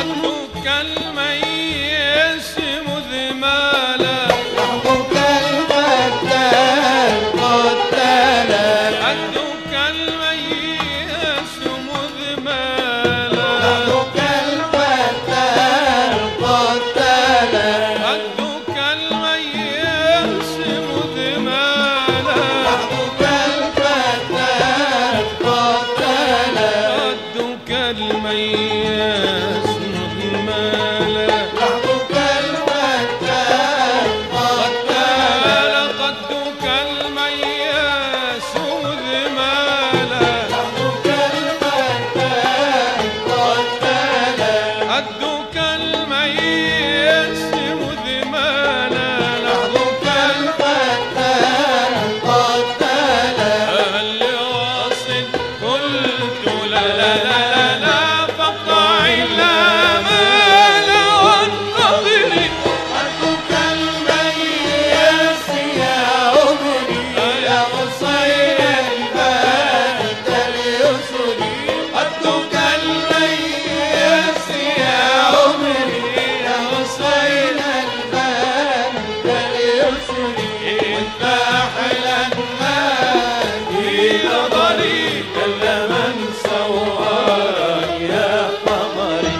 خدك الميس مذمالا لحظك الفتان قتالا خدك الميس مذمالا لحظك الفتان قتالا خدك الميس مذمالا لحظك الفتان قتالا خدك الميس مذمالا لحظك الفتان قتالا خدك الميس مذمالا لحظك الفتان قتالا خدك الميس مذمالا لحظك الفتان قتالا اللي واصل قلت لا لا لا لا لا فقطع الآمال والنظر خدك الميس يا عمري يا غصين البلد اليسري خدك الميس يا عمري يا غصين البلد اليسري وانت احلى الناس إلى ضريق من سواك يا قمري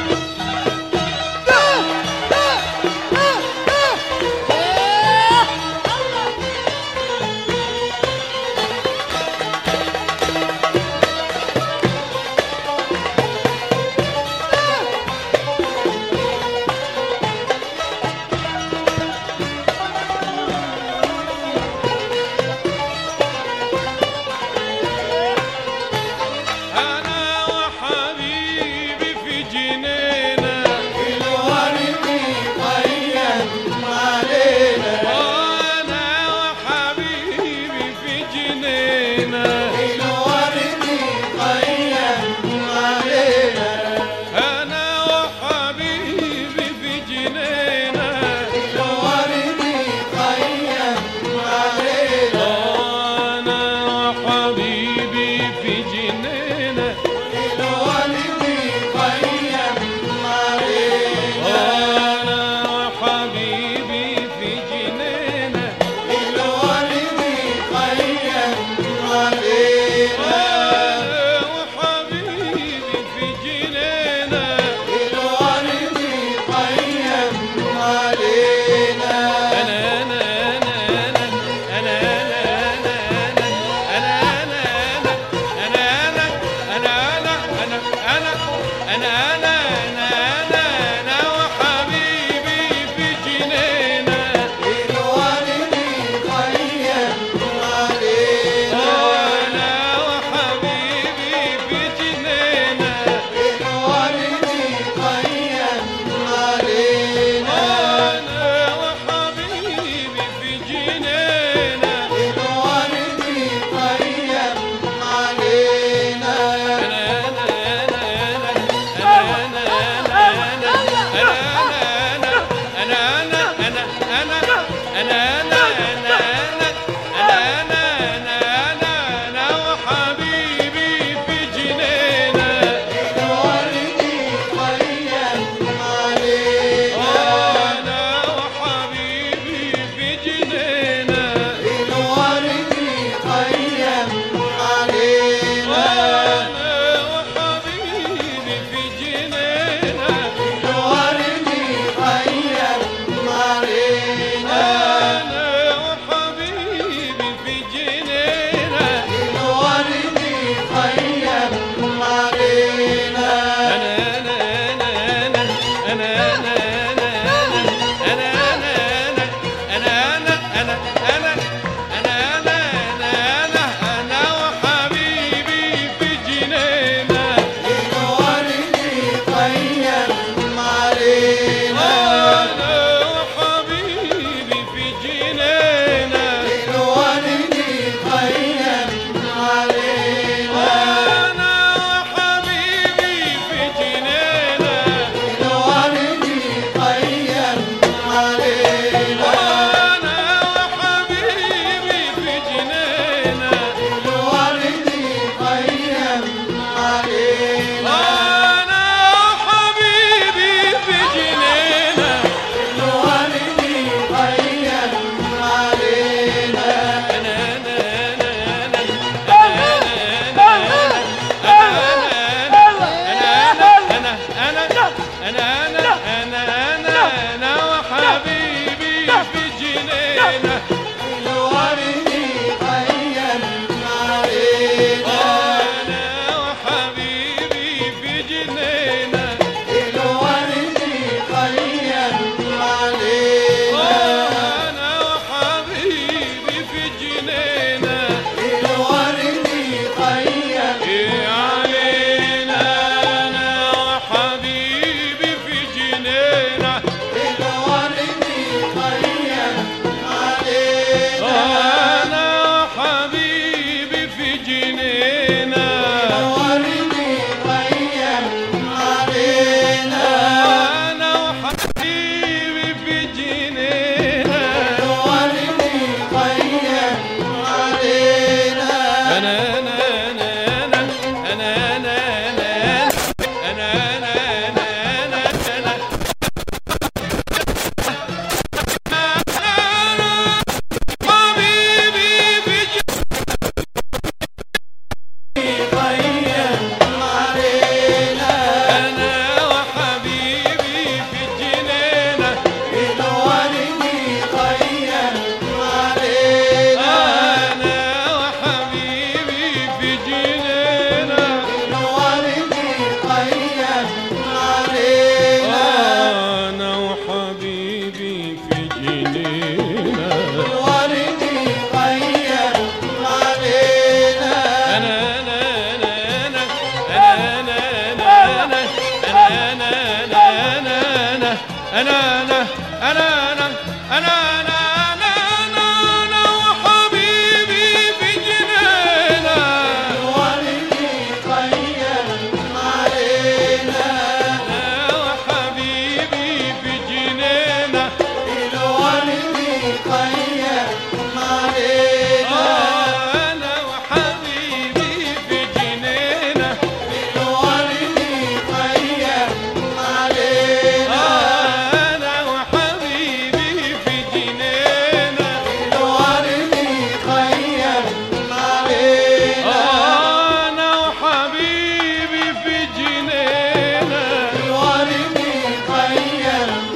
أنا وحبيبي في جنينة الورد قيم علينا أنا وحبيبي في جنينة الورد قيم علينا أنا وحبيبي في جنينة الورد قيم علينا أنا وحبيبي في جنينة الورد قيم علينا أنا وحبيبي في جنينة الورد قيم علينا أنا وحبيبي في جنينة الورد قيم علينا أنا وحبيبي في جنينة الورد قيم علينا أنا وحبيبي في جنينة الورد قيم علينا أنا وحبيبي في جنينة الورد قيم علينا الورد قيم علينا الورد قيم علينا الورد قيم علينا الورد قيم علينا الورد قيم علينا الورد قيم علينا الورد جنينه الورد خيم علينا انا وحبيبي في جنينه الورد خيم علينا انا وحبيبي في جنينه الورد خيم علينا انا انا انا انا انا أنا وحبيبي في جنينة الورد خيم علينا أنا وحبيبي في جنينة الورد خيم علينا أنا وحبيبي في جنينة الورد خيم علينا أنا وحبيبي في جنينة الورد خيم علينا أنا وحبيبي في جنينة الورد خيم